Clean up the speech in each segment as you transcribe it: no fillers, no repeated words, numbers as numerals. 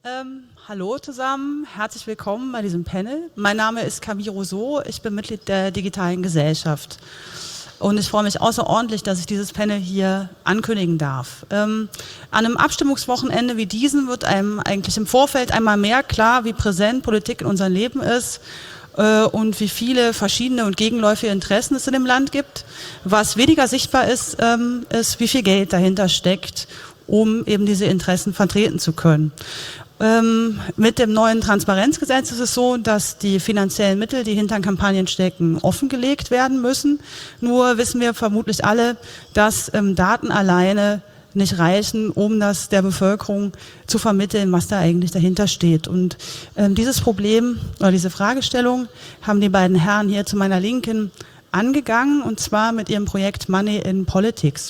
Hallo zusammen, herzlich willkommen bei diesem Panel. Mein Name ist Camille Rousseau, ich bin Mitglied der Digitalen Gesellschaft. Und ich freue mich außerordentlich, dass ich dieses Panel hier ankündigen darf. An einem Abstimmungswochenende wie diesen wird einem eigentlich im Vorfeld einmal mehr klar, wie präsent Politik in unserem Leben ist und wie viele verschiedene und gegenläufige Interessen es in dem Land gibt. Was weniger sichtbar ist, ist, wie viel Geld dahinter steckt, um eben diese Interessen vertreten zu können. Mit dem neuen Transparenzgesetz ist es so, dass die finanziellen Mittel, die hinter Kampagnen stecken, offengelegt werden müssen. Nur wissen wir vermutlich alle, dass Daten alleine nicht reichen, um das der Bevölkerung zu vermitteln, was da eigentlich dahinter steht. Und dieses Problem oder diese Fragestellung haben die beiden Herren hier zu meiner Linken angegangen, und zwar mit ihrem Projekt Money in Politics,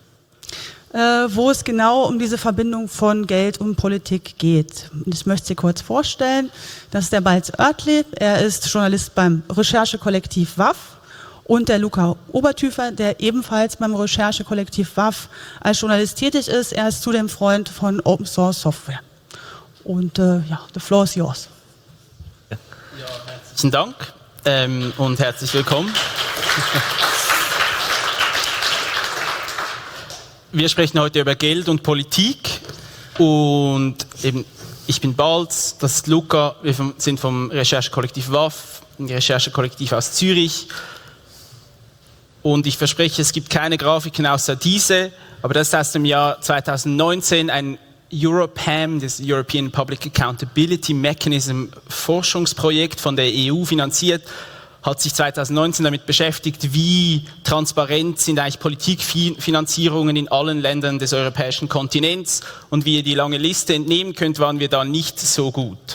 wo es genau um diese Verbindung von Geld und Politik geht. Und ich möchte Sie kurz vorstellen. Das ist der Balz Oertli, er ist Journalist beim Recherchekollektiv WAF, und der Luca Obertüfer, der ebenfalls beim Recherchekollektiv WAF als Journalist tätig ist. Er ist zudem Freund von Open Source Software. Und ja, the floor is yours. Ja, herzlichen Dank und herzlich willkommen. Wir sprechen heute über Geld und Politik, und eben ich bin Balz, das ist Luca, wir sind vom Recherchekollektiv WAF, ein Recherchekollektiv aus Zürich, und ich verspreche, es gibt keine Grafiken außer diese, aber das ist aus dem Jahr 2019 ein EuroPAM, das European Public Accountability Mechanism Forschungsprojekt von der EU finanziert, hat sich 2019 damit beschäftigt, wie transparent sind eigentlich Politikfinanzierungen in allen Ländern des europäischen Kontinents, und wie ihr die lange Liste entnehmen könnt, waren wir da nicht so gut.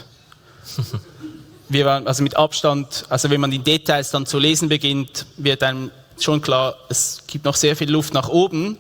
Wir waren also mit Abstand, also wenn man die Details dann zu lesen beginnt, wird einem schon klar, es gibt noch sehr viel Luft nach oben.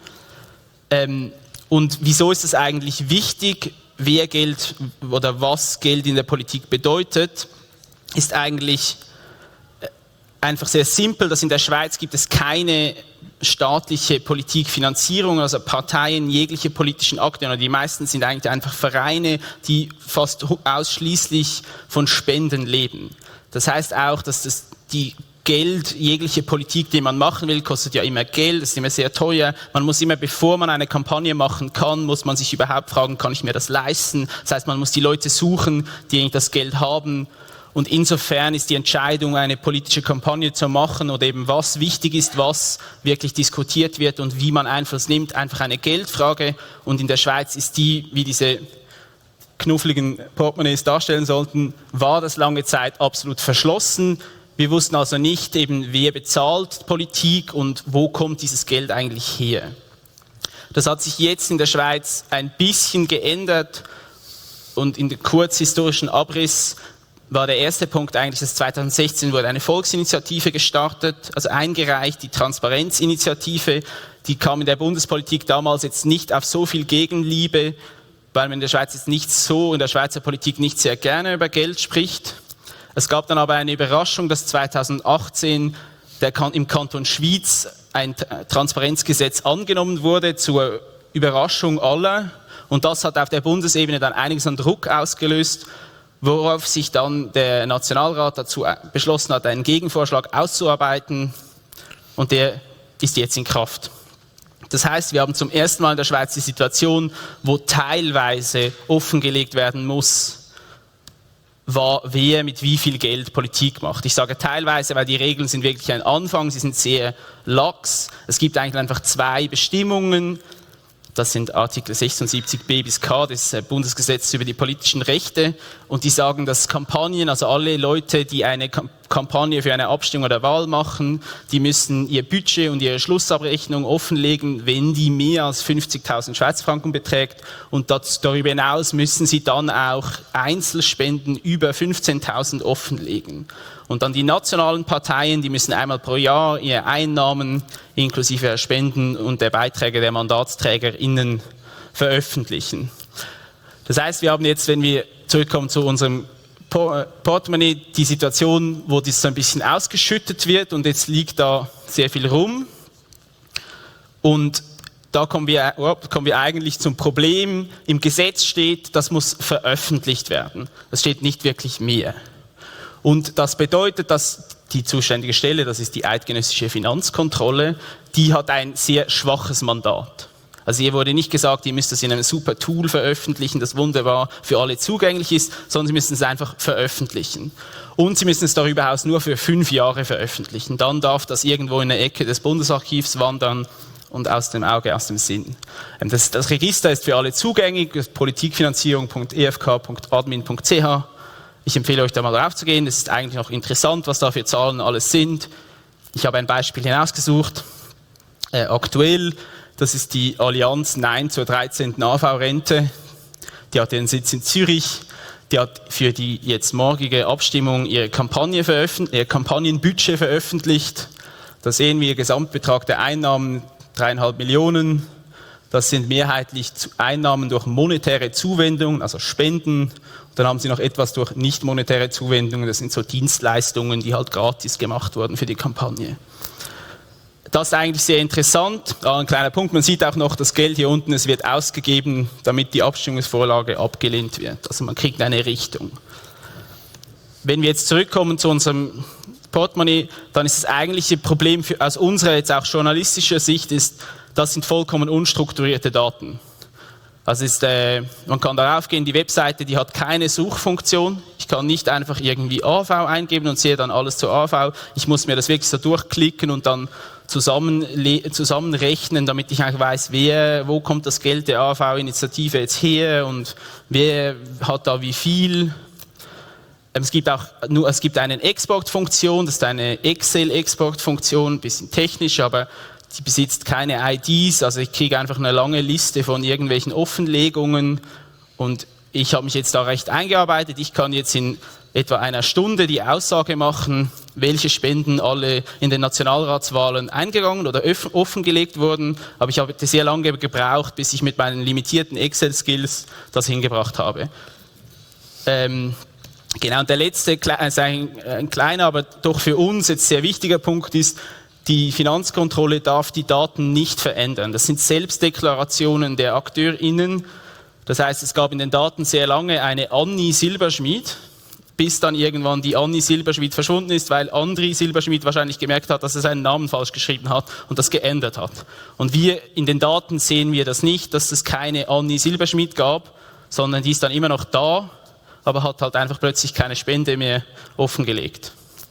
Und wieso ist es eigentlich wichtig, wer Geld oder was Geld in der Politik bedeutet, ist eigentlich einfach sehr simpel, dass in der Schweiz gibt es keine staatliche Politikfinanzierung, also Parteien, jegliche politischen Akte, oder die meisten sind eigentlich einfach Vereine, die fast ausschließlich von Spenden leben. Das heißt auch, dass die Geld, jegliche Politik, die man machen will, kostet ja immer Geld, ist immer sehr teuer. Man muss immer, bevor man eine Kampagne machen kann, muss man sich überhaupt fragen, kann ich mir das leisten? Das heißt, man muss die Leute suchen, die das Geld haben. Und insofern ist die Entscheidung, eine politische Kampagne zu machen oder eben was wichtig ist, was wirklich diskutiert wird und wie man Einfluss nimmt, einfach eine Geldfrage. Und in der Schweiz ist die, wie diese knuffligen Portemonnaies darstellen sollten, war das lange Zeit absolut verschlossen. Wir wussten also nicht, eben, wer bezahlt Politik und wo kommt dieses Geld eigentlich her. Das hat sich jetzt in der Schweiz ein bisschen geändert, und in dem kurzhistorischen Abriss war der erste Punkt eigentlich, dass 2016 wurde eine Volksinitiative gestartet, also eingereicht, die Transparenzinitiative. Die kam in der Bundespolitik damals jetzt nicht auf so viel Gegenliebe, weil man in der Schweiz jetzt in der Schweizer Politik nicht sehr gerne über Geld spricht. Es gab dann aber eine Überraschung, dass 2018 im Kanton Schwyz ein Transparenzgesetz angenommen wurde, zur Überraschung aller. Und das hat auf der Bundesebene dann einiges an Druck ausgelöst, worauf sich dann der Nationalrat dazu beschlossen hat, einen Gegenvorschlag auszuarbeiten, und der ist jetzt in Kraft. Das heißt, wir haben zum ersten Mal in der Schweiz die Situation, wo teilweise offengelegt werden muss, wer mit wie viel Geld Politik macht. Ich sage teilweise, weil die Regeln sind wirklich ein Anfang, sie sind sehr lax. Es gibt eigentlich einfach zwei Bestimmungen. Das sind Artikel 76b bis k des Bundesgesetzes über die politischen Rechte, und die sagen, dass Kampagnen, also alle Leute, die eine Kampagne für eine Abstimmung oder Wahl machen, die müssen ihr Budget und ihre Schlussabrechnung offenlegen, wenn die mehr als 50.000 Schweizer Franken beträgt, und darüber hinaus müssen sie dann auch Einzelspenden über 15.000 offenlegen. Und dann die nationalen Parteien, die müssen einmal pro Jahr ihre Einnahmen inklusive der Spenden und der Beiträge der MandatsträgerInnen veröffentlichen. Das heißt, wir haben jetzt, wenn wir zurückkommen zu unserem Portemonnaie, die Situation, wo das so ein bisschen ausgeschüttet wird, und jetzt liegt da sehr viel rum. Und da kommen wir eigentlich zum Problem. Im Gesetz steht, das muss veröffentlicht werden. Das steht nicht wirklich mehr. Und das bedeutet, dass die zuständige Stelle, das ist die Eidgenössische Finanzkontrolle, die hat ein sehr schwaches Mandat. Also hier wurde nicht gesagt, ihr müsst das in einem super Tool veröffentlichen, das wunderbar für alle zugänglich ist, sondern sie müssen es einfach veröffentlichen. Und sie müssen es darüber hinaus nur für 5 Jahre veröffentlichen. Dann darf das irgendwo in der Ecke des Bundesarchivs wandern und aus dem Auge, aus dem Sinn. Das Register ist für alle zugänglich, politikfinanzierung.efk.admin.ch. Ich empfehle euch da mal drauf zu gehen. Es ist eigentlich noch interessant, was da für Zahlen alles sind. Ich habe ein Beispiel hinausgesucht. Aktuell, das ist die Allianz Nein zur 13. AV-Rente. Die hat ihren Sitz in Zürich. Die hat für die jetzt morgige Abstimmung ihr Kampagnenbudget veröffentlicht. Da sehen wir Gesamtbetrag der Einnahmen 3,5 Millionen. Das sind mehrheitlich Einnahmen durch monetäre Zuwendungen, also Spenden. Dann haben sie noch etwas durch nicht monetäre Zuwendungen. Das sind so Dienstleistungen, die halt gratis gemacht wurden für die Kampagne. Das ist eigentlich sehr interessant. Ein kleiner Punkt, man sieht auch noch das Geld hier unten, es wird ausgegeben, damit die Abstimmungsvorlage abgelehnt wird. Also man kriegt eine Richtung. Wenn wir jetzt zurückkommen zu unserem Portemonnaie, dann ist das eigentliche Problem aus unserer jetzt auch journalistischer Sicht ist, das sind vollkommen unstrukturierte Daten. Also man kann darauf gehen, die Webseite, die hat keine Suchfunktion. Ich kann nicht einfach irgendwie AV eingeben und sehe dann alles zu AV. Ich muss mir das wirklich so durchklicken und dann zusammenrechnen, damit ich eigentlich weiß, wo kommt das Geld der AV-Initiative jetzt her und wer hat da wie viel. Es gibt eine Exportfunktion, das ist eine Excel-Exportfunktion, ein bisschen technisch, aber die besitzt keine IDs, also ich kriege einfach eine lange Liste von irgendwelchen Offenlegungen und ich habe mich jetzt da recht eingearbeitet. Ich kann jetzt in etwa einer Stunde die Aussage machen, welche Spenden alle in den Nationalratswahlen eingegangen oder offengelegt wurden, aber ich habe sehr lange gebraucht, bis ich mit meinen limitierten Excel-Skills das hingebracht habe. Genau, und der letzte, ein kleiner, aber doch für uns jetzt sehr wichtiger Punkt ist, die Finanzkontrolle darf die Daten nicht verändern. Das sind Selbstdeklarationen der AkteurInnen. Das heißt, es gab in den Daten sehr lange eine Anni Silberschmied, bis dann irgendwann die Anni Silberschmied verschwunden ist, weil Andri Silberschmied wahrscheinlich gemerkt hat, dass er seinen Namen falsch geschrieben hat und das geändert hat. Und in den Daten sehen wir das nicht, dass es keine Anni Silberschmied gab, sondern die ist dann immer noch da, aber hat halt einfach plötzlich keine Spende mehr offengelegt.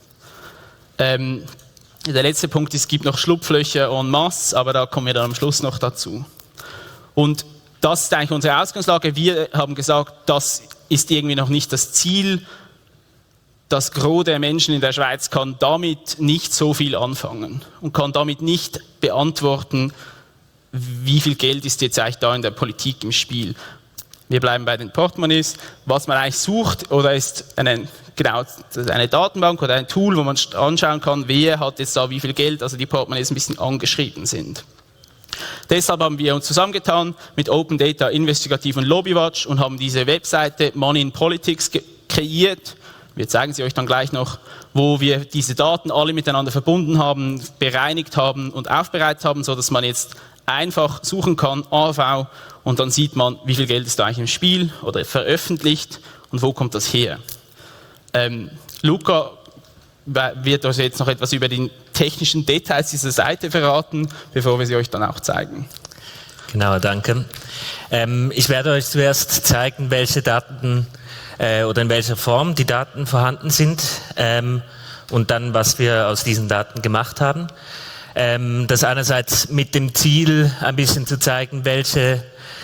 Der letzte Punkt ist, es gibt noch Schlupflöcher en masse, aber da kommen wir dann am Schluss noch dazu. Und das ist eigentlich unsere Ausgangslage. Wir haben gesagt, das ist irgendwie noch nicht das Ziel. Das Gros der Menschen in der Schweiz kann damit nicht so viel anfangen und kann damit nicht beantworten, wie viel Geld ist jetzt eigentlich da in der Politik im Spiel. Wir bleiben bei den Portemonnaies. Was man eigentlich sucht, oder ist eine Datenbank oder ein Tool, wo man anschauen kann, wer hat jetzt da wie viel Geld, also die Portemonnaies ein bisschen angeschrieben sind. Deshalb haben wir uns zusammengetan mit Open Data Investigative und Lobbywatch und haben diese Webseite Money in Politics kreiert. Wir zeigen sie euch dann gleich noch, wo wir diese Daten alle miteinander verbunden haben, bereinigt haben und aufbereitet haben, so dass man jetzt einfach suchen kann, AV, und dann sieht man, wie viel Geld ist da eigentlich im Spiel oder veröffentlicht und wo kommt das her. Luca wird euch jetzt noch etwas über die technischen Details dieser Seite verraten, bevor wir sie euch dann auch zeigen. Genau, danke. Ich werde euch zuerst zeigen, welche Daten oder in welcher Form die Daten vorhanden sind und dann, was wir aus diesen Daten gemacht haben. Das einerseits mit dem Ziel, ein bisschen zu zeigen, welche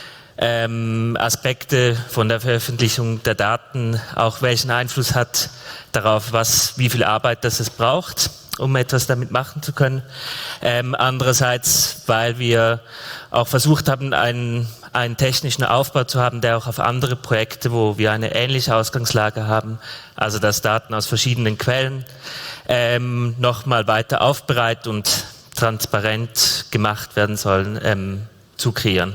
Aspekte von der Veröffentlichung der Daten auch welchen Einfluss hat darauf, wie viel Arbeit das es braucht, um etwas damit machen zu können. Andererseits, weil wir auch versucht haben, einen technischen Aufbau zu haben, der auch auf andere Projekte, wo wir eine ähnliche Ausgangslage haben, also dass Daten aus verschiedenen Quellen nochmal weiter aufbereitet und transparent gemacht werden sollen, zu kreieren.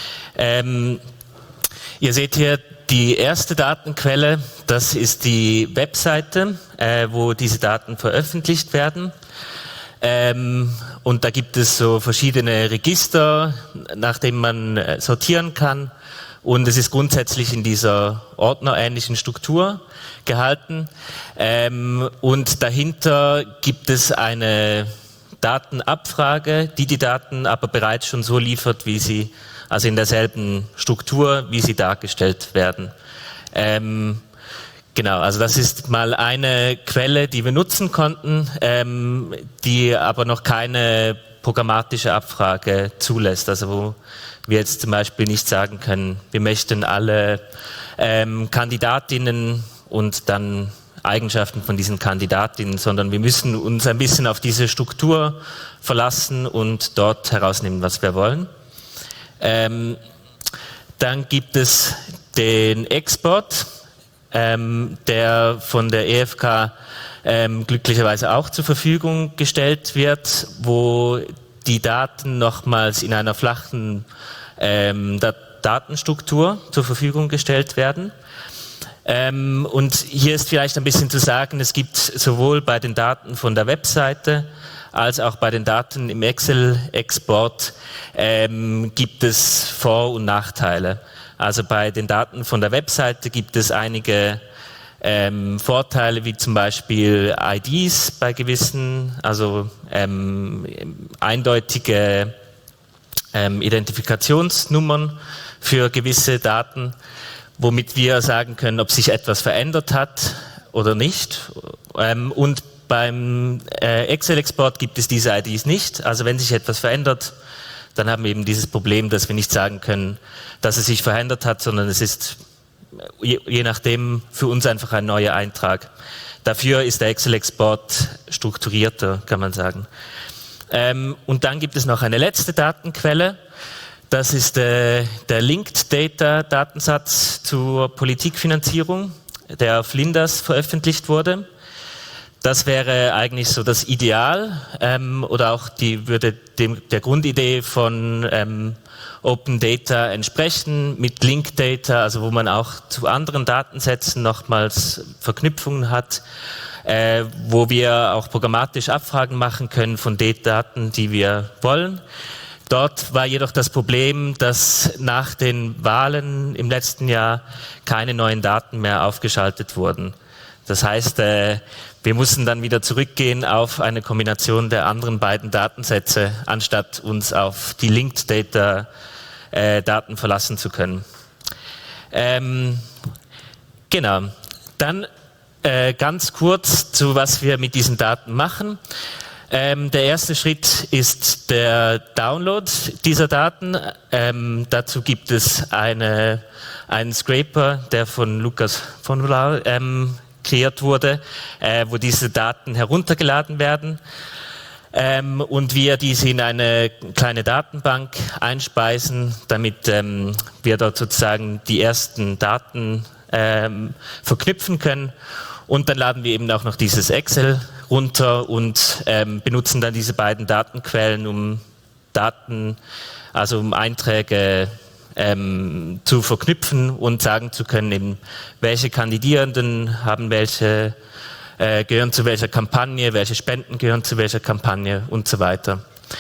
Ihr seht hier die erste Datenquelle, das ist die Webseite, wo diese Daten veröffentlicht werden. Und da gibt es so verschiedene Register, nach denen man sortieren kann. Und es ist grundsätzlich in dieser ordnerähnlichen Struktur gehalten. Und dahinter gibt es eine Datenabfrage, die Daten aber bereits schon so liefert, wie sie, also in derselben Struktur, wie sie dargestellt werden. Genau, also das ist mal eine Quelle, die wir nutzen konnten, die aber noch keine programmatische Abfrage zulässt. Also wo wir jetzt zum Beispiel nicht sagen können, wir möchten alle Kandidatinnen und dann Eigenschaften von diesen Kandidatinnen, sondern wir müssen uns ein bisschen auf diese Struktur verlassen und dort herausnehmen, was wir wollen. Dann gibt es den Export, der von der EFK glücklicherweise auch zur Verfügung gestellt wird, wo die Daten nochmals in einer flachen Datenstruktur zur Verfügung gestellt werden. Und hier ist vielleicht ein bisschen zu sagen, es gibt sowohl bei den Daten von der Webseite als auch bei den Daten im Excel-Export gibt es Vor- und Nachteile. Also bei den Daten von der Webseite gibt es einige Vorteile, wie zum Beispiel IDs bei gewissen, also eindeutige Identifikationsnummern für gewisse Daten, womit wir sagen können, ob sich etwas verändert hat oder nicht. Und beim Excel-Export gibt es diese IDs nicht. Also wenn sich etwas verändert, dann haben wir eben dieses Problem, dass wir nicht sagen können, dass es sich verändert hat, sondern es ist je nachdem für uns einfach ein neuer Eintrag. Dafür ist der Excel-Export strukturierter, kann man sagen. Und dann gibt es noch eine letzte Datenquelle. Das ist der Linked Data Datensatz zur Politikfinanzierung, der auf Lindas veröffentlicht wurde. Das wäre eigentlich so das Ideal oder auch würde der Grundidee von Open Data entsprechen mit Linked Data, also wo man auch zu anderen Datensätzen nochmals Verknüpfungen hat, wo wir auch programmatisch Abfragen machen können von den Daten, die wir wollen. Dort war jedoch das Problem, dass nach den Wahlen im letzten Jahr keine neuen Daten mehr aufgeschaltet wurden. Das heißt, wir mussten dann wieder zurückgehen auf eine Kombination der anderen beiden Datensätze, anstatt uns auf die Linked Data Daten verlassen zu können. Genau. Dann ganz kurz zu was wir mit diesen Daten machen. Der erste Schritt ist der Download dieser Daten. Dazu gibt es einen Scraper, der von Lukas von Lau kreiert wurde, wo diese Daten heruntergeladen werden und wir diese in eine kleine Datenbank einspeisen, damit wir dort sozusagen die ersten Daten verknüpfen können. Und dann laden wir eben auch noch dieses Excel runter und benutzen dann diese beiden Datenquellen, um Einträge zu verknüpfen und sagen zu können, eben, welche Kandidierenden haben welche, gehören zu welcher Kampagne, welche Spenden gehören zu welcher Kampagne und so weiter.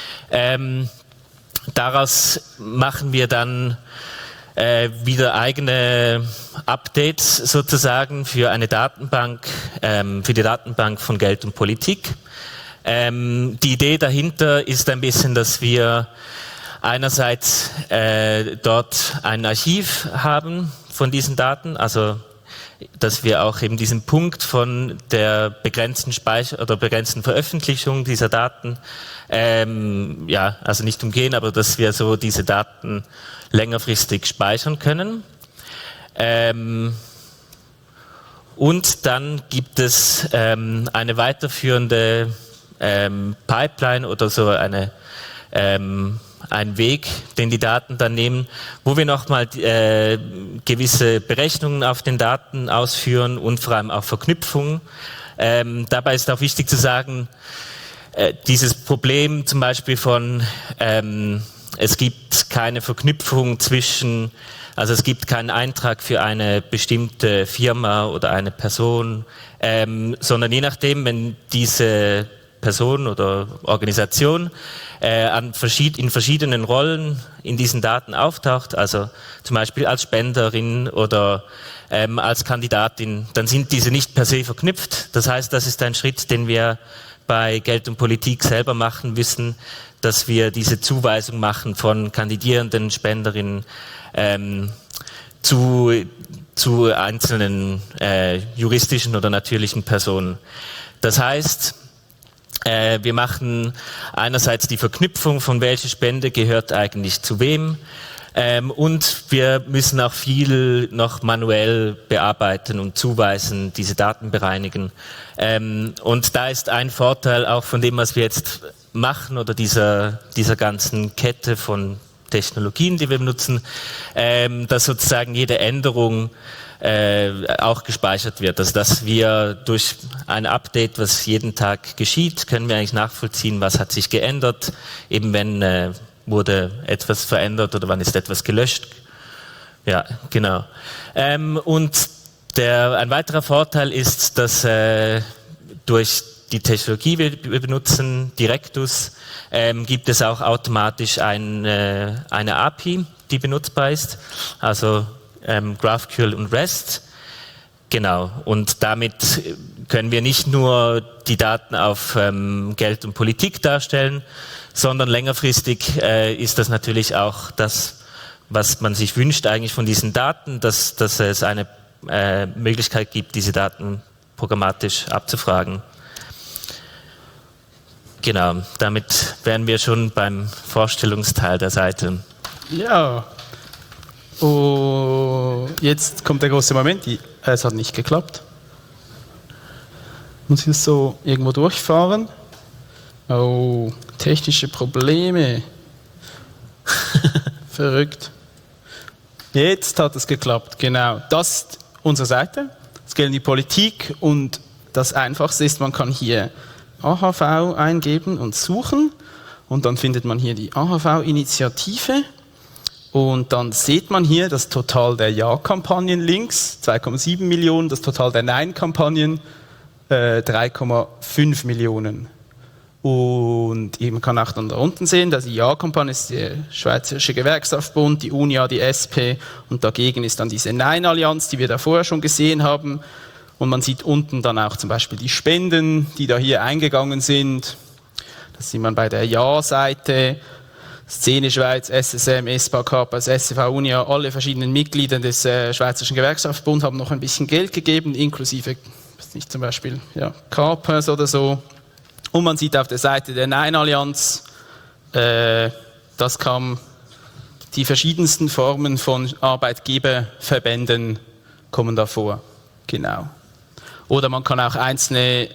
Daraus machen wir dann wieder eigene Updates sozusagen für eine Datenbank, für die Datenbank von Geld und Politik. Die Idee dahinter ist ein bisschen, dass wir einerseits dort ein Archiv haben von diesen Daten, also dass wir auch eben diesen Punkt von der begrenzten begrenzten Veröffentlichung dieser Daten, also nicht umgehen, aber dass wir so diese Daten längerfristig speichern können. Und dann gibt es eine weiterführende Pipeline oder so ein Weg, den die Daten dann nehmen, wo wir nochmal gewisse Berechnungen auf den Daten ausführen und vor allem auch Verknüpfungen. Dabei ist auch wichtig zu sagen, dieses Problem zum Beispiel von es gibt keine Verknüpfung also es gibt keinen Eintrag für eine bestimmte Firma oder eine Person, sondern je nachdem, wenn diese Person oder Organisation in verschiedenen Rollen in diesen Daten auftaucht, also zum Beispiel als Spenderin oder als Kandidatin, dann sind diese nicht per se verknüpft. Das heißt, das ist ein Schritt, den wir bei Geld und Politik selber machen müssen, dass wir diese Zuweisung machen von kandidierenden Spenderinnen zu einzelnen juristischen oder natürlichen Personen. Das heißt, wir machen einerseits die Verknüpfung von welche Spende gehört eigentlich zu wem, und wir müssen auch viel noch manuell bearbeiten und zuweisen, diese Daten bereinigen. Und da ist ein Vorteil auch von dem, was wir jetzt machen oder dieser ganzen Kette von Technologien, die wir benutzen, dass sozusagen jede Änderung auch gespeichert wird. Also dass wir durch ein Update, was jeden Tag geschieht, können wir eigentlich nachvollziehen, was hat sich geändert, eben wenn wurde etwas verändert oder wann ist etwas gelöscht. Ja, genau. Und ein weiterer Vorteil ist, dass durch die Technologie, die wir benutzen, Directus, gibt es auch automatisch eine API, die benutzbar ist, also GraphQL und REST. Genau, und damit können wir nicht nur die Daten auf Geld und Politik darstellen, sondern längerfristig ist das natürlich auch das, was man sich wünscht eigentlich von diesen Daten, dass es eine Möglichkeit gibt, diese Daten programmatisch abzufragen. Genau, damit wären wir schon beim Vorstellungsteil der Seite. Ja. Oh, jetzt kommt der große Moment. Es hat nicht geklappt. Muss ich das so irgendwo durchfahren? Oh, technische Probleme. Verrückt. Jetzt hat es geklappt, genau. Das ist unsere Seite. Es geht um die Politik und das Einfachste ist, man kann hier AHV eingeben und suchen und dann findet man hier die AHV-Initiative und dann sieht man hier das Total der Ja-Kampagnen links, 2,7 Millionen, das Total der Nein-Kampagnen 3,5 Millionen. Und man kann auch dann da unten sehen, dass die Ja-Kampagne ist der Schweizerische Gewerkschaftsbund, die UNIA, die SP und dagegen ist dann diese Nein-Allianz, die wir da vorher schon gesehen haben. Und man sieht unten dann auch zum Beispiel die Spenden, die da hier eingegangen sind. Das sieht man bei der Ja-Seite. Szene Schweiz, SSM, ESPA, KAPAS, SCV, UNIA, alle verschiedenen Mitglieder des Schweizerischen Gewerkschaftsbunds haben noch ein bisschen Geld gegeben, inklusive nicht zum Beispiel KAPAS oder so. Und man sieht auf der Seite der Nein-Allianz, das kam die verschiedensten Formen von Arbeitgeberverbänden kommen da vor. Genau. Oder man kann auch einzelne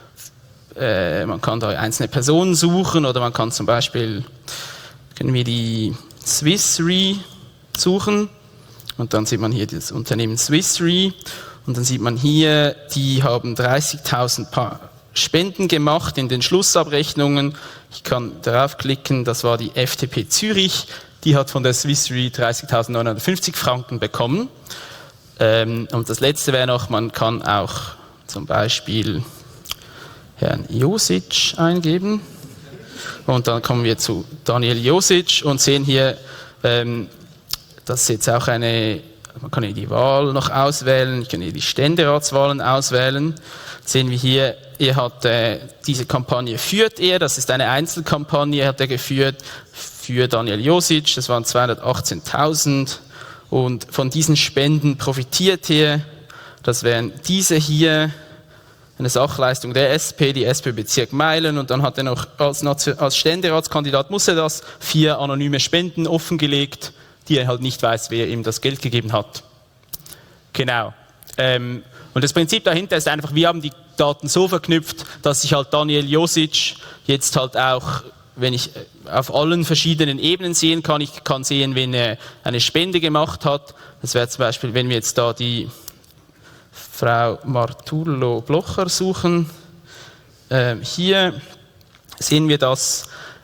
Personen suchen oder man kann zum Beispiel, können wir die Swiss Re suchen und dann sieht man hier das Unternehmen Swiss Re und dann sieht man hier, die haben 30.000 Spenden gemacht in den Schlussabrechnungen. Ich kann darauf klicken, das war die FDP Zürich, die hat von der Swiss Re 30.950 Franken bekommen. Und das letzte wäre noch, man kann auch zum Beispiel Herrn Josic eingeben und dann kommen wir zu Daniel Josic und sehen hier, das ist jetzt auch man kann hier die Wahl noch auswählen, ich kann hier die Ständeratswahlen auswählen, sehen wir hier, diese Kampagne führt er, das ist eine Einzelkampagne, hat er geführt für Daniel Josic, das waren 218.000 und von diesen Spenden profitiert er, das wären diese hier, eine Sachleistung der SP, die SP-Bezirk Meilen und dann hat er noch als Ständeratskandidat, muss er das 4 anonyme Spenden offengelegt, die er halt nicht weiß, wer ihm das Geld gegeben hat. Genau. Und das Prinzip dahinter ist einfach, wir haben die Daten so verknüpft, dass ich halt Daniel Josic jetzt halt auch, wenn ich auf allen verschiedenen Ebenen sehen kann, ich kann sehen, wenn er eine Spende gemacht hat. Das wäre zum Beispiel, wenn wir jetzt da die Frau Martullo Blocher suchen. Hier sehen wir das.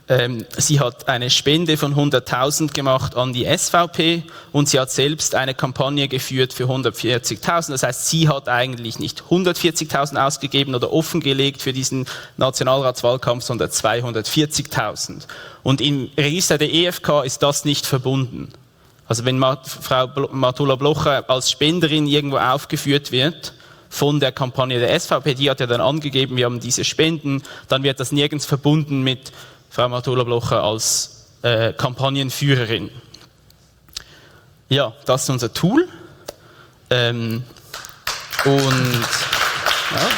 Sie hat eine Spende von 100.000 gemacht an die SVP und sie hat selbst eine Kampagne geführt für 140.000. Das heißt, sie hat eigentlich nicht 140.000 ausgegeben oder offengelegt für diesen Nationalratswahlkampf, sondern 240.000. Und im Register der EFK ist das nicht verbunden. Also wenn Frau Martula Blocher als Spenderin irgendwo aufgeführt wird von der Kampagne der SVP, die hat ja dann angegeben, wir haben diese Spenden, dann wird das nirgends verbunden mit Frau Martula Blocher als Kampagnenführerin. Ja, das ist unser Tool. Und ja.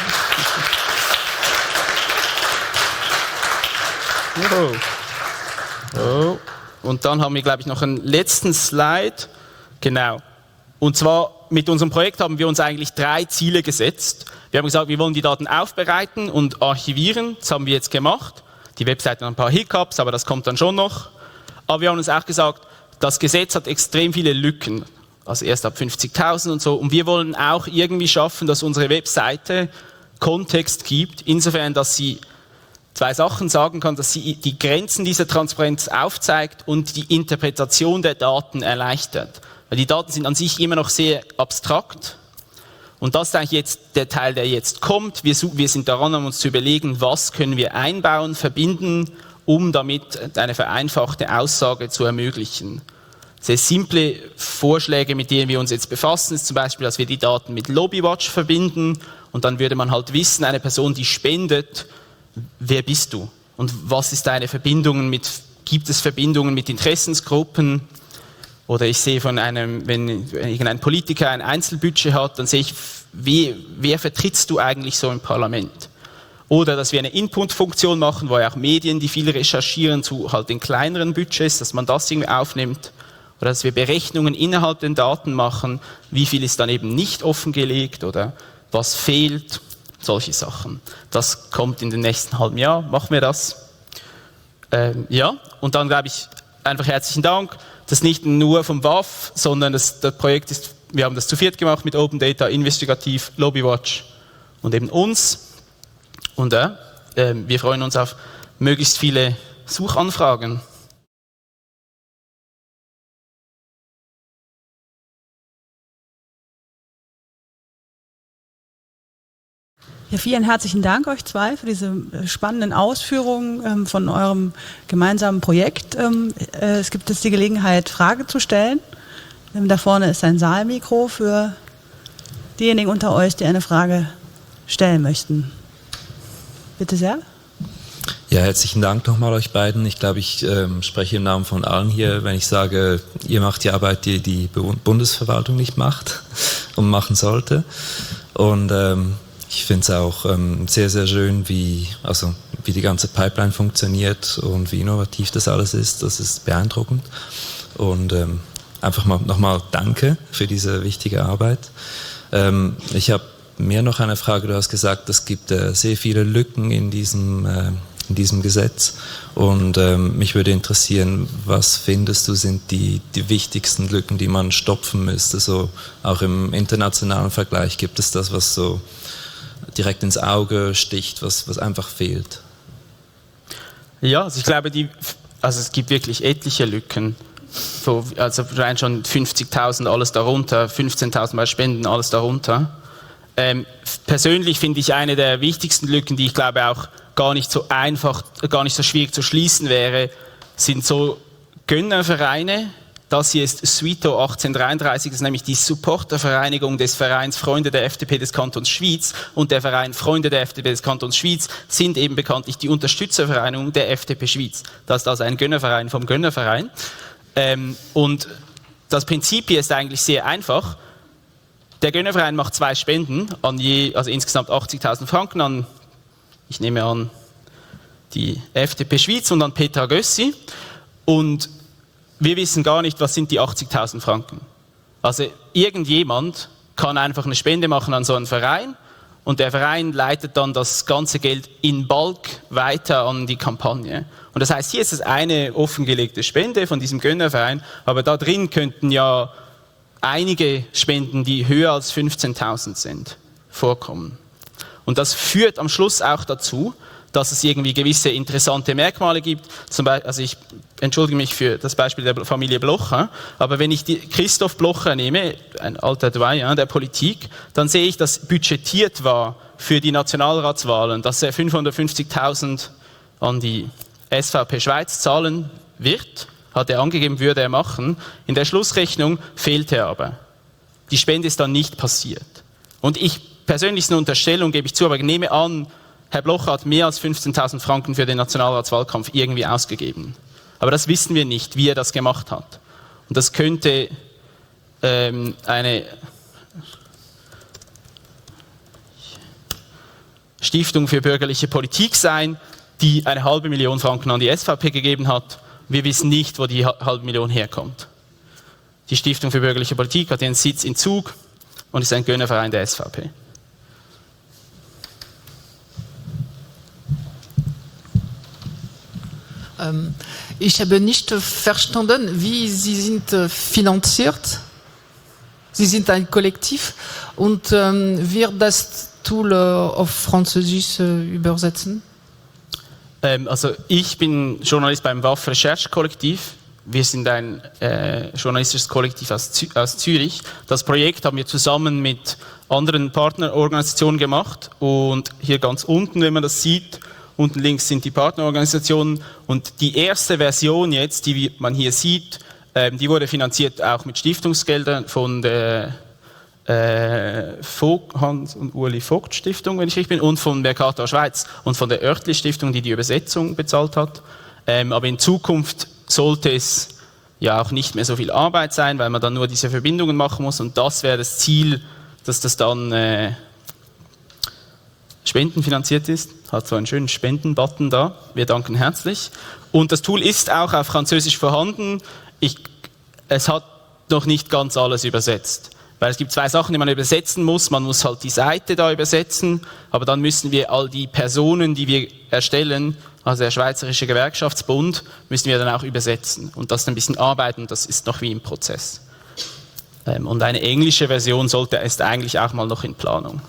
Oh. Und dann haben wir, glaube ich, noch einen letzten Slide. Genau. Und zwar mit unserem Projekt haben wir uns eigentlich 3 Ziele gesetzt. Wir haben gesagt, wir wollen die Daten aufbereiten und archivieren. Das haben wir jetzt gemacht. Die Webseite hat ein paar Hiccups, aber das kommt dann schon noch. Aber wir haben uns auch gesagt, das Gesetz hat extrem viele Lücken. Also erst ab 50.000 und so. Und wir wollen auch irgendwie schaffen, dass unsere Webseite Kontext gibt. Insofern, dass sie 2 Sachen sagen kann, dass sie die Grenzen dieser Transparenz aufzeigt und die Interpretation der Daten erleichtert. Weil die Daten sind an sich immer noch sehr abstrakt. Und das ist eigentlich jetzt der Teil, der jetzt kommt. Wir sind daran, um uns zu überlegen, was können wir einbauen, verbinden, um damit eine vereinfachte Aussage zu ermöglichen. Sehr simple Vorschläge, mit denen wir uns jetzt befassen, ist zum Beispiel, dass wir die Daten mit Lobbywatch verbinden und dann würde man halt wissen, eine Person, die spendet, wer bist du? Und was ist deine Verbindungen gibt es Verbindungen mit Interessensgruppen? Oder ich sehe wenn irgendein Politiker ein Einzelbudget hat, dann sehe ich, wer vertrittst du eigentlich so im Parlament? Oder dass wir eine Input-Funktion machen, wo ja auch Medien, die viel recherchieren, zu halt den kleineren Budgets, dass man das irgendwie aufnimmt. Oder dass wir Berechnungen innerhalb den Daten machen, wie viel ist dann eben nicht offengelegt oder was fehlt, solche Sachen. Das kommt in den nächsten halben Jahr, machen wir das. Ja, und dann glaube ich einfach herzlichen Dank. Das ist nicht nur vom WAF, sondern das Projekt ist, wir haben das zu 4 gemacht mit Open Data, Investigativ, Lobbywatch und eben uns. Und wir freuen uns auf möglichst viele Suchanfragen. Ja, vielen herzlichen Dank euch 2 für diese spannenden Ausführungen von eurem gemeinsamen Projekt. Es gibt jetzt die Gelegenheit, Fragen zu stellen. Da vorne ist ein Saalmikro für diejenigen unter euch, die eine Frage stellen möchten. Bitte sehr. Ja, herzlichen Dank nochmal euch beiden. Ich glaube, ich spreche im Namen von allen hier, wenn ich sage, ihr macht die Arbeit, die die Bundesverwaltung nicht macht und machen sollte. Und ich finde es auch sehr, sehr schön, wie die ganze Pipeline funktioniert und wie innovativ das alles ist. Das ist beeindruckend. Und einfach mal nochmal danke für diese wichtige Arbeit. Ich habe mehr noch eine Frage. Du hast gesagt, es gibt sehr viele Lücken in diesem Gesetz. Und mich würde interessieren, was findest du sind die wichtigsten Lücken, die man stopfen müsste? So auch im internationalen Vergleich gibt es das, was so direkt ins Auge sticht, was einfach fehlt? Ja, also ich glaube, es gibt wirklich etliche Lücken. Also rein schon 50.000, alles darunter, 15.000 bei Spenden, alles darunter. Persönlich finde ich eine der wichtigsten Lücken, die ich glaube auch gar nicht so einfach, gar nicht so schwierig zu schließen wäre, sind so Gönnervereine. Das hier ist Suito 1833, das ist nämlich die Supportervereinigung des Vereins Freunde der FDP des Kantons Schwyz, und der Verein Freunde der FDP des Kantons Schwyz sind eben bekanntlich die Unterstützervereinigung der FDP Schwyz. Das ist also ein Gönnerverein vom Gönnerverein. Und das Prinzip hier ist eigentlich sehr einfach. Der Gönnerverein macht 2 Spenden, also insgesamt 80.000 Franken an, ich nehme an, die FDP Schwyz und an Petra Gössi. Und wir wissen gar nicht, was sind die 80.000 Franken. Also irgendjemand kann einfach eine Spende machen an so einen Verein und der Verein leitet dann das ganze Geld in Bulk weiter an die Kampagne. Und das heißt, hier ist es eine offengelegte Spende von diesem Gönnerverein, aber da drin könnten ja einige Spenden, die höher als 15.000 sind, vorkommen. Und das führt am Schluss auch dazu, dass es irgendwie gewisse interessante Merkmale gibt. Zum Beispiel, also ich entschuldige mich für das Beispiel der Familie Blocher, aber wenn ich Christoph Blocher nehme, ein alter Doyen der Politik, dann sehe ich, dass budgetiert war für die Nationalratswahlen, dass er 550.000 an die SVP Schweiz zahlen wird, hat er angegeben, würde er machen. In der Schlussrechnung fehlt er aber. Die Spende ist dann nicht passiert. Und ich persönlich, ist eine Unterstellung, gebe ich zu, aber ich nehme an, Herr Blocher hat mehr als 15.000 Franken für den Nationalratswahlkampf irgendwie ausgegeben. Aber das wissen wir nicht, wie er das gemacht hat. Und das könnte eine Stiftung für bürgerliche Politik sein, die eine 500.000 Franken an die SVP gegeben hat. Wir wissen nicht, wo die 500.000 herkommt. Die Stiftung für bürgerliche Politik hat ihren Sitz in Zug und ist ein Gönnerverein der SVP. Ich habe nicht verstanden, wie Sie sind finanziert. Sie sind ein Kollektiv und wird das Tool auf Französisch übersetzen? Also ich bin Journalist beim WAF Recherche Kollektiv. Wir sind ein journalistisches Kollektiv aus Zürich. Das Projekt haben wir zusammen mit anderen Partnerorganisationen gemacht und hier ganz unten, wenn man das sieht, unten links sind die Partnerorganisationen und die erste Version jetzt, die man hier sieht, die wurde finanziert auch mit Stiftungsgeldern von der Hans und Ueli Vogt Stiftung, wenn ich richtig bin, und von Mercator Schweiz und von der Oertli Stiftung, die die Übersetzung bezahlt hat. Aber in Zukunft sollte es ja auch nicht mehr so viel Arbeit sein, weil man dann nur diese Verbindungen machen muss und das wäre das Ziel, dass das dann spendenfinanziert ist. Hat so einen schönen Spenden-Button da. Wir danken herzlich. Und das Tool ist auch auf Französisch vorhanden. Es hat noch nicht ganz alles übersetzt. Weil es gibt zwei Sachen, die man übersetzen muss. Man muss halt die Seite da übersetzen, aber dann müssen wir all die Personen, die wir erstellen, also der Schweizerische Gewerkschaftsbund, müssen wir dann auch übersetzen und das ein bisschen arbeiten. Das ist noch wie im Prozess. Und eine englische Version ist eigentlich auch mal noch in Planung.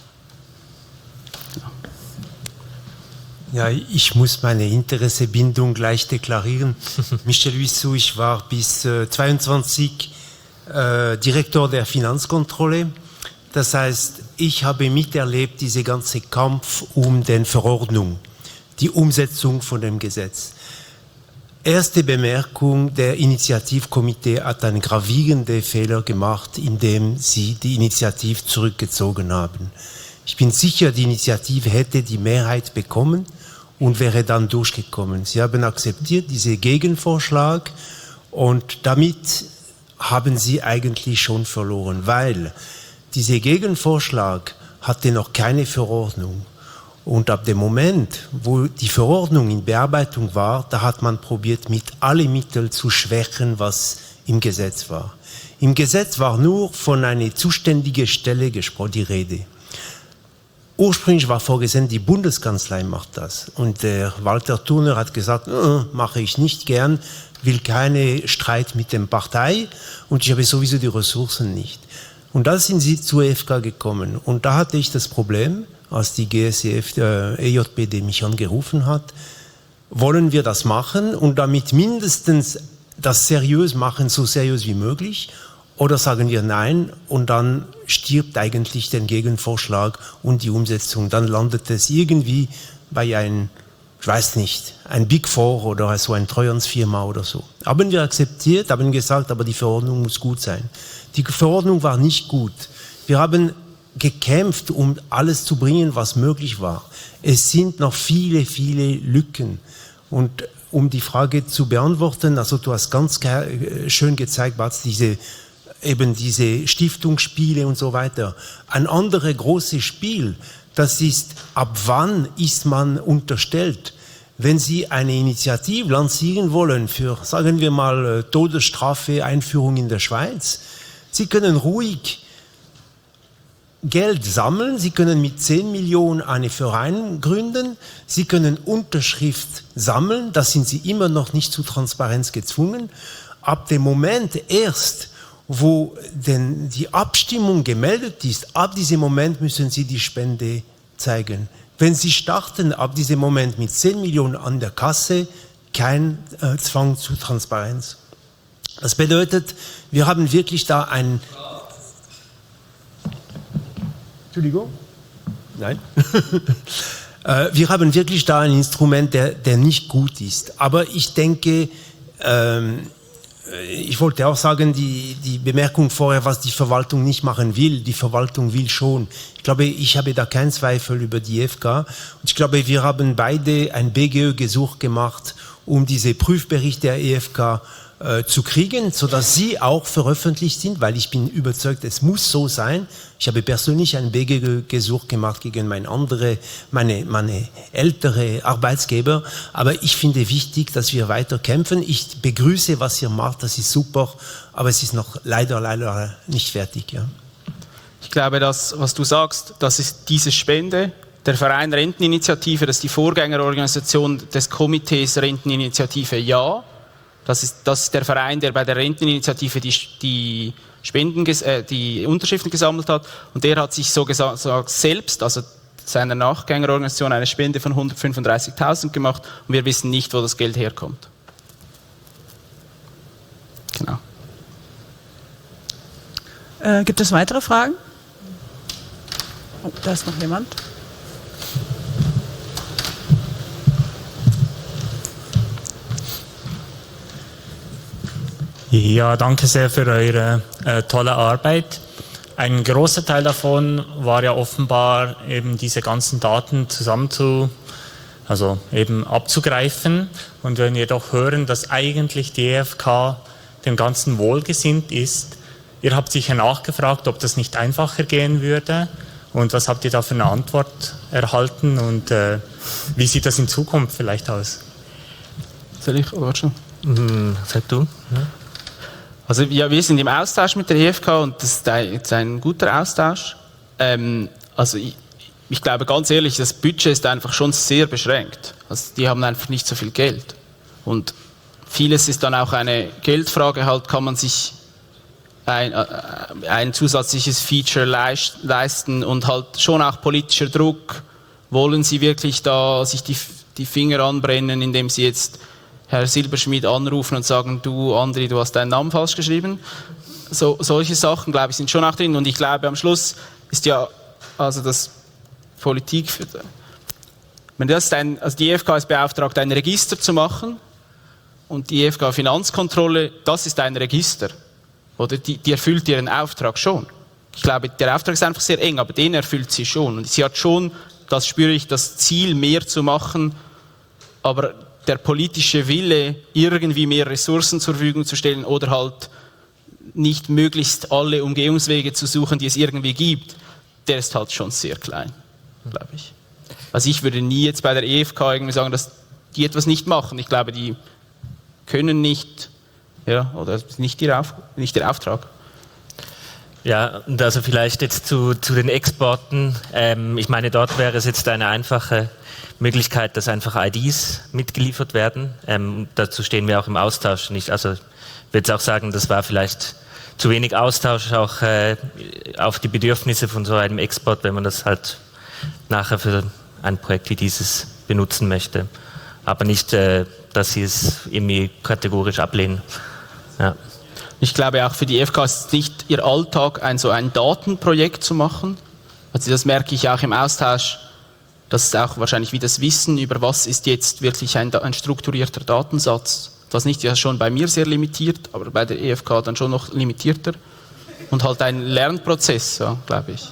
Ja, ich muss meine Interessebindung gleich deklarieren. Michel Huissou, ich war bis 22 Direktor der Finanzkontrolle. Das heißt, ich habe miterlebt diese ganze Kampf um den Verordnung, die Umsetzung von dem Gesetz. Erste Bemerkung, der Initiativkomitee hat einen gravierenden Fehler gemacht, indem sie die Initiative zurückgezogen haben. Ich bin sicher, die Initiative hätte die Mehrheit bekommen und wäre dann durchgekommen. Sie haben akzeptiert diesen Gegenvorschlag und damit haben sie eigentlich schon verloren, weil dieser Gegenvorschlag hatte noch keine Verordnung. Und ab dem Moment, wo die Verordnung in Bearbeitung war, da hat man probiert, mit allen Mitteln zu schwächen, was im Gesetz war. Im Gesetz war nur von einer zuständigen Stelle die Rede. Ursprünglich war vorgesehen, die Bundeskanzlei macht das. Und der Walter Thurner hat gesagt, mache ich nicht gern, will keine Streit mit der Partei und ich habe sowieso die Ressourcen nicht. Und da sind sie zur EFK gekommen. Und da hatte ich das Problem, als die GSEF, EJPD mich angerufen hat, wollen wir das machen und damit mindestens das seriös machen, so seriös wie möglich, oder sagen wir nein und dann stirbt eigentlich der Gegenvorschlag und die Umsetzung. Dann landet es irgendwie bei einem, ich weiß nicht, ein Big Four oder so ein Treuhandsfirma oder so. Haben wir akzeptiert, haben gesagt, aber die Verordnung muss gut sein. Die Verordnung war nicht gut. Wir haben gekämpft, um alles zu bringen, was möglich war. Es sind noch viele, viele Lücken. Und um die Frage zu beantworten, also du hast ganz schön gezeigt, Bart, diese Stiftungsspiele und so weiter. Ein anderes großes Spiel, das ist, ab wann ist man unterstellt? Wenn Sie eine Initiative lancieren wollen für, sagen wir mal, Todesstrafe, Einführung in der Schweiz, Sie können ruhig Geld sammeln, Sie können mit 10 Millionen einen Verein gründen, Sie können Unterschrift sammeln, da sind Sie immer noch nicht zu Transparenz gezwungen. Ab dem Moment erst, wo denn die Abstimmung gemeldet ist, ab diesem Moment müssen Sie die Spende zeigen. Wenn Sie starten ab diesem Moment mit 10 Millionen an der Kasse, kein Zwang zu Transparenz. Das bedeutet, wir haben wirklich da ein... Entschuldigung? Nein. Wir haben wirklich da ein Instrument, der nicht gut ist. Aber ich denke, ich wollte auch sagen, die Bemerkung vorher, was die Verwaltung nicht machen will, die Verwaltung will schon. Ich glaube, ich habe da keinen Zweifel über die EFK. Und ich glaube, wir haben beide ein BGÖ-Gesuch gemacht, um diese Prüfberichte der EFK zu kriegen, sodass sie auch veröffentlicht sind, weil ich bin überzeugt, es muss so sein. Ich habe persönlich ein BGÖ-Gesuch gemacht gegen meine ältere Arbeitsgeber, aber ich finde wichtig, dass wir weiter kämpfen. Ich begrüße, was ihr macht, das ist super, aber es ist noch leider nicht fertig. Ja. Ich glaube, das, was du sagst, das ist diese Spende, der Verein Renteninitiative, das ist die Vorgängerorganisation des Komitees Renteninitiative Ja. Das ist der Verein, der bei der Renteninitiative die Unterschriften gesammelt hat. Und der hat sich so gesagt selbst, also seiner Nachgängerorganisation, eine Spende von 135.000 gemacht. Und wir wissen nicht, wo das Geld herkommt. Genau. Gibt es weitere Fragen? Oh, da ist noch jemand. Ja, danke sehr für eure tolle Arbeit. Ein großer Teil davon war ja offenbar eben diese ganzen Daten also eben abzugreifen. Und wenn wir doch hören, dass eigentlich die EFK dem Ganzen wohlgesinnt ist, ihr habt sicher nachgefragt, ob das nicht einfacher gehen würde. Und was habt ihr da für eine Antwort erhalten und wie sieht das in Zukunft vielleicht aus? Soll ich oder schon? Sag du. Ja. Also ja, wir sind im Austausch mit der EFK und das ist jetzt ein guter Austausch. Also ich glaube ganz ehrlich, das Budget ist einfach schon sehr beschränkt. Also die haben einfach nicht so viel Geld. Und vieles ist dann auch eine Geldfrage, halt kann man sich ein zusätzliches Feature leisten und halt schon auch politischer Druck. Wollen sie wirklich da sich die Finger anbrennen, indem sie jetzt Herr Silberschmidt anrufen und sagen, du Andri, du hast deinen Namen falsch geschrieben. Solche Sachen, glaube ich, sind schon auch drin. Und ich glaube, am Schluss ist ja, also das Politik, also die EFK ist beauftragt, ein Register zu machen und die EFK Finanzkontrolle, das ist ein Register. Oder die erfüllt ihren Auftrag schon. Ich glaube, der Auftrag ist einfach sehr eng, aber den erfüllt sie schon. Und sie hat schon, das spüre ich, das Ziel, mehr zu machen, aber der politische Wille, irgendwie mehr Ressourcen zur Verfügung zu stellen oder halt nicht möglichst alle Umgehungswege zu suchen, die es irgendwie gibt, der ist halt schon sehr klein, glaube ich. Also ich würde nie jetzt bei der EFK irgendwie sagen, dass die etwas nicht machen. Ich glaube, die können nicht, ja, oder nicht der Auftrag. Ja, und also vielleicht jetzt zu den Exporten. Ich meine, dort wäre es jetzt eine einfache Möglichkeit, dass einfach IDs mitgeliefert werden. Dazu stehen wir auch im Austausch nicht. Also ich würde jetzt auch sagen, das war vielleicht zu wenig Austausch auch auf die Bedürfnisse von so einem Export, wenn man das halt nachher für ein Projekt wie dieses benutzen möchte. Aber nicht, dass sie es irgendwie kategorisch ablehnen. Ja. Ich glaube auch für die EFK ist es nicht ihr Alltag, so ein Datenprojekt zu machen. Also das merke ich auch im Austausch. Das ist auch wahrscheinlich wie das Wissen über was ist jetzt wirklich ein strukturierter Datensatz. Das nicht ja schon bei mir sehr limitiert, aber bei der EFK dann schon noch limitierter. Und halt ein Lernprozess, ja, glaube ich.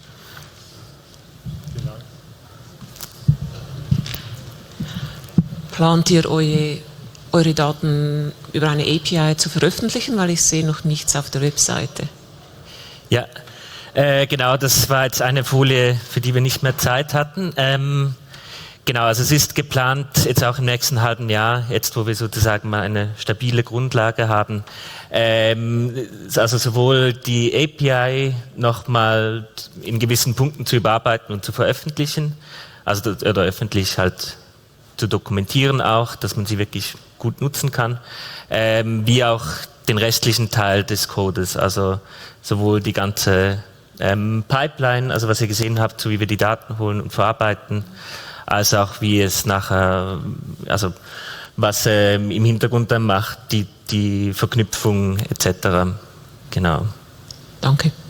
Plant ihr eure Daten über eine API zu veröffentlichen? Weil ich sehe noch nichts auf der Webseite. Ja. Genau, das war jetzt eine Folie, für die wir nicht mehr Zeit hatten. Genau, also es ist geplant, jetzt auch im nächsten halben Jahr, jetzt wo wir sozusagen mal eine stabile Grundlage haben, also sowohl die API nochmal in gewissen Punkten zu überarbeiten und zu veröffentlichen, also oder öffentlich halt zu dokumentieren auch, dass man sie wirklich gut nutzen kann, wie auch den restlichen Teil des Codes, also sowohl die ganze Pipeline, also was ihr gesehen habt, so wie wir die Daten holen und verarbeiten, als auch wie es nachher, also was im Hintergrund dann macht, die Verknüpfung etc. Genau. Danke.